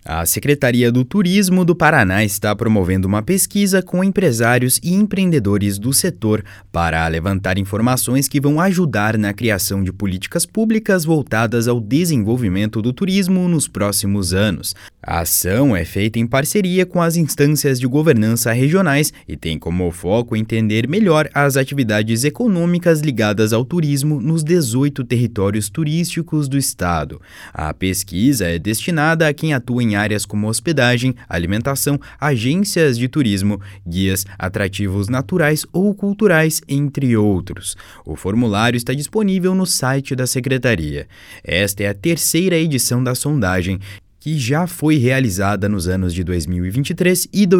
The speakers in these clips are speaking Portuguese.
A Secretaria do Turismo do Paraná está promovendo uma pesquisa com empresários e empreendedores do setor para levantar informações que vão ajudar na criação de políticas públicas voltadas ao desenvolvimento do turismo nos próximos anos. A ação é feita em parceria com as instâncias de governança regionais e tem como foco entender melhor as atividades econômicas ligadas ao turismo nos 18 territórios turísticos do estado. A pesquisa é destinada a quem atua em áreas como hospedagem, alimentação, agências de turismo, guias, atrativos naturais ou culturais, entre outros. O formulário está disponível no site da Secretaria. Esta é a terceira edição da sondagem, que já foi realizada nos anos de 2023 e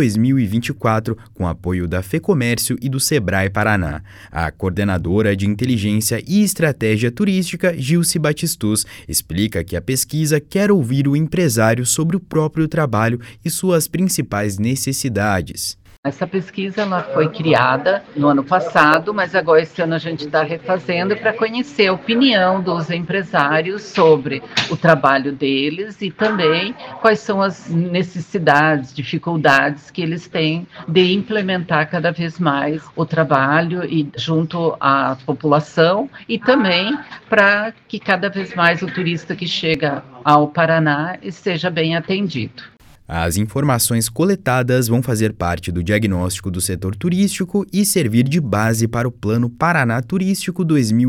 2024 com apoio da FEComércio e do Sebrae Paraná. A coordenadora de Inteligência e Estratégia Turística, Gilce Batistus, explica que a pesquisa quer ouvir o empresário sobre o próprio trabalho e suas principais necessidades. Essa pesquisa ela foi criada no ano passado, mas agora esse ano a gente está refazendo para conhecer a opinião dos empresários sobre o trabalho deles e também quais são as necessidades, dificuldades que eles têm de implementar cada vez mais o trabalho e junto à população e também para que cada vez mais o turista que chega ao Paraná seja bem atendido. As informações coletadas vão fazer parte do diagnóstico do setor turístico e servir de base para o Plano Paraná Turístico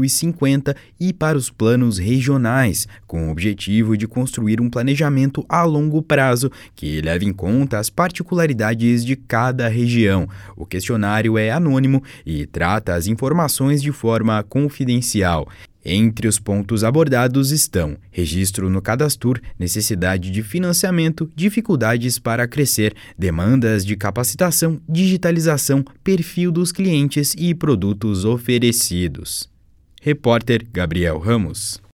2050 e para os planos regionais, com o objetivo de construir um planejamento a longo prazo que leve em conta as particularidades de cada região. O questionário é anônimo e trata as informações de forma confidencial. Entre os pontos abordados estão registro no Cadastur, necessidade de financiamento, dificuldades para crescer, demandas de capacitação, digitalização, perfil dos clientes e produtos oferecidos. Repórter Gabriel Ramos.